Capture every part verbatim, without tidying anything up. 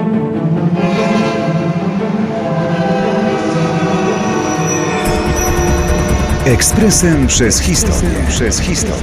Ekspresem przez historię. Przez historię.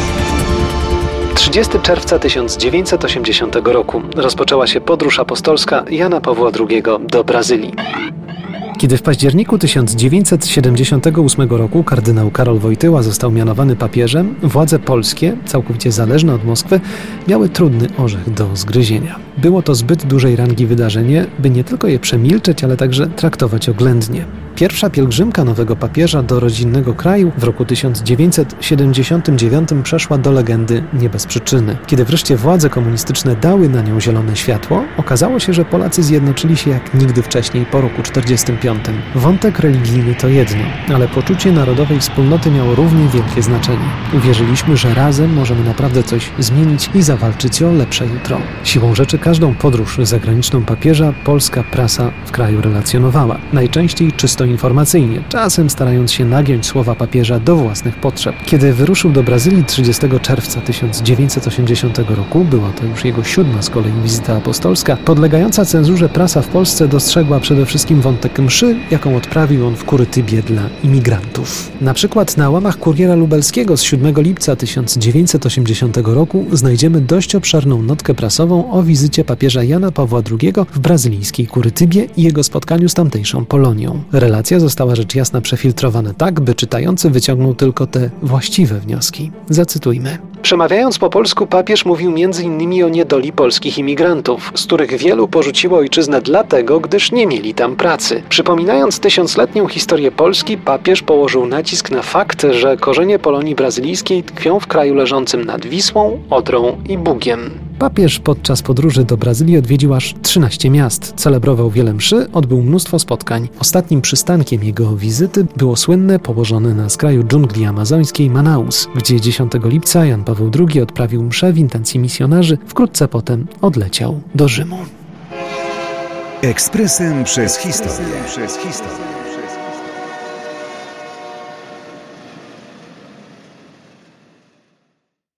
trzydziestego czerwca tysiąc dziewięćset osiemdziesiątego roku rozpoczęła się podróż apostolska Jana Pawła drugiego do Brazylii. Kiedy w październiku tysiąc dziewięćset siedemdziesiątego ósmego roku kardynał Karol Wojtyła został mianowany papieżem, władze polskie, całkowicie zależne od Moskwy, miały trudny orzech do zgryzienia. Było to zbyt dużej rangi wydarzenie, by nie tylko je przemilczeć, ale także traktować oględnie. Pierwsza pielgrzymka nowego papieża do rodzinnego kraju w roku tysiąc dziewięćset siedemdziesiątym dziewiątym przeszła do legendy nie bez przyczyny. Kiedy wreszcie władze komunistyczne dały na nią zielone światło, okazało się, że Polacy zjednoczyli się jak nigdy wcześniej po roku czterdziestym piątym. Wątek religijny to jedno, ale poczucie narodowej wspólnoty miało równie wielkie znaczenie. Uwierzyliśmy, że razem możemy naprawdę coś zmienić i zawalczyć o lepsze jutro. Siłą rzeczy każdą podróż zagraniczną papieża polska prasa w kraju relacjonowała. Najczęściej czysto informacyjnie, czasem starając się nagiąć słowa papieża do własnych potrzeb. Kiedy wyruszył do Brazylii trzydziestego czerwca tysiąc dziewięćset osiemdziesiątego roku, była to już jego siódma z kolei wizyta apostolska, podlegająca cenzurze prasa w Polsce dostrzegła przede wszystkim wątek mszy, jaką odprawił on w Kurytybie dla imigrantów. Na przykład na łamach Kuriera Lubelskiego z siódmego lipca tysiąc dziewięćset osiemdziesiątego roku znajdziemy dość obszerną notkę prasową o wizycie papieża Jana Pawła drugiego w brazylijskiej Kurytybie i jego spotkaniu z tamtejszą Polonią. Relacja została rzecz jasna przefiltrowana tak, by czytający wyciągnął tylko te właściwe wnioski. Zacytujmy. Przemawiając po polsku, papież mówił między innymi o niedoli polskich imigrantów, z których wielu porzuciło ojczyznę dlatego, gdyż nie mieli tam pracy. Przypominając tysiącletnią historię Polski, papież położył nacisk na fakt, że korzenie Polonii brazylijskiej tkwią w kraju leżącym nad Wisłą, Odrą i Bugiem. Papież podczas podróży do Brazylii odwiedził aż trzynaście miast, celebrował wiele mszy, odbył mnóstwo spotkań. Ostatnim przystankiem jego wizyty było słynne, położone na skraju dżungli amazońskiej Manaus, gdzie dziesiątego lipca Jan Paweł drugi odprawił mszę w intencji misjonarzy, wkrótce potem odleciał do Rzymu. Ekspresem przez historię. Przez historię.